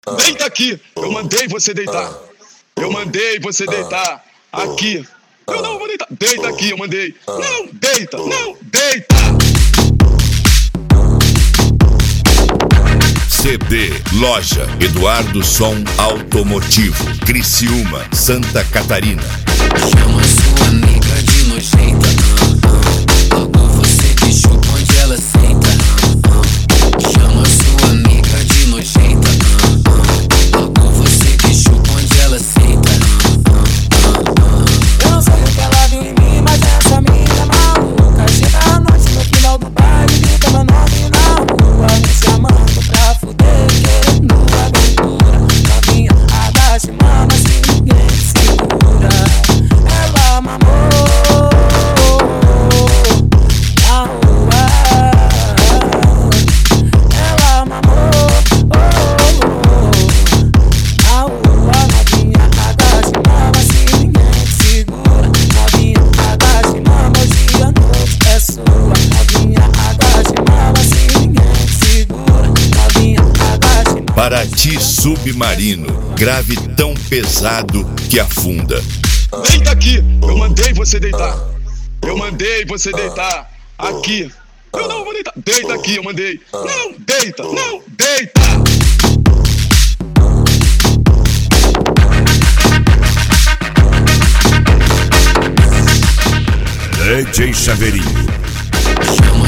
Deita aqui. Eu mandei você deitar. Eu mandei você deitar. Aqui. Eu não vou deitar. Deita aqui, eu mandei. Não, deita. Não, deita. CD Loja Eduardo Som Automotivo, Criciúma, Santa Catarina. Chama sua amiga de nojenta, logo você que chupa onde ela senta. Chama sua amiga de nojenta, logo você que chupa onde ela senta. Eu não sei o que ela viu em mim, mas essa menina maluca. Chega à noite no final do baile, grita meu nome na rua, me chamando pra fuder, querendo aventura. Novinha, agache, mama, se ninguém segura. Ela mamou na rua. Ela mamou na rua. Novinha, agache, mama, se ninguém segura. Novinha, agache, mama, hoje a noite é sua. Novinha, agache, mama, se ninguém segura. Novinha, agache. Paraty Submarino, grave tão pesado que afunda. Deita aqui. Eu mandei você deitar. Eu mandei você deitar. Aqui. Eu não vou deitar. Deita aqui, eu mandei. Não, deita. Não, deita. DJ Chaveirinho. Chama